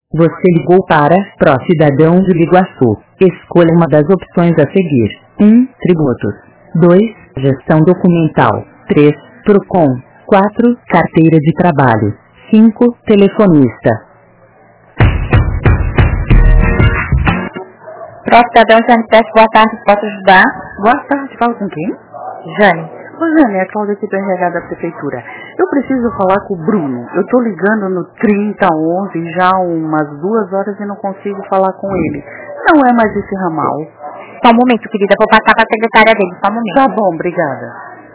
Você ligou para Pró-Cidadão de Biguaçu. Escolha uma das opções a seguir. 1. Tributos. 2. Gestão documental. 3. Procon. 4. Carteira de trabalho. 5. Telefonista. Pró-Cidadão CNPS, boa tarde, posso ajudar? Boa tarde, fala com quem? Jane. Ô Jane, é a Cláudia aqui do RH da Prefeitura. Eu preciso falar com o Bruno. Eu tô ligando no 3011 já umas 2 horas e não consigo falar com ele. Não é mais esse ramal. Só um momento, querida, vou passar para a secretária dele, só um momento. Tá bom, obrigada.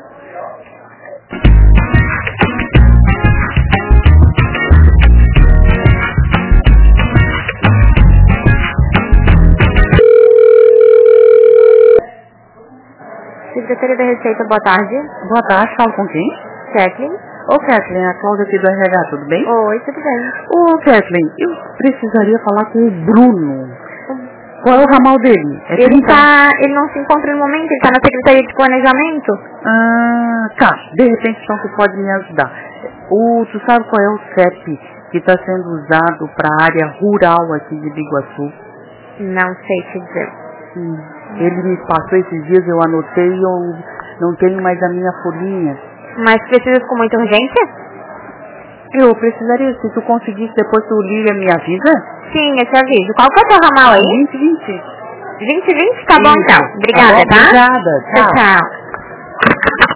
Secretaria da Receita, boa tarde. Boa tarde, fala com quem? Kathleen. Ô Kathleen, a Cláudia aqui do RH, tudo bem? Oi, tudo bem? Ô Kathleen, eu precisaria falar com o Bruno. Qual é o ramal dele? É Ele 30? ele não se encontra no momento, ele está na Secretaria de Planejamento. Ah, tá. De repente, então, tu pode me ajudar. Tu sabe qual é o CEP que está sendo usado para a área rural aqui de Biguaçu? Não sei te dizer. Ele me passou esses dias, eu anotei e eu não tenho mais a minha folhinha. Mas precisa com muita urgência? Eu precisaria, se tu conseguisse, depois tu liga e me avisa? Sim, eu te aviso. Qual que é o teu ramal aí? 2020. 2020? Tá bom então. Obrigada, Obrigada, tá? tchau. Tchau.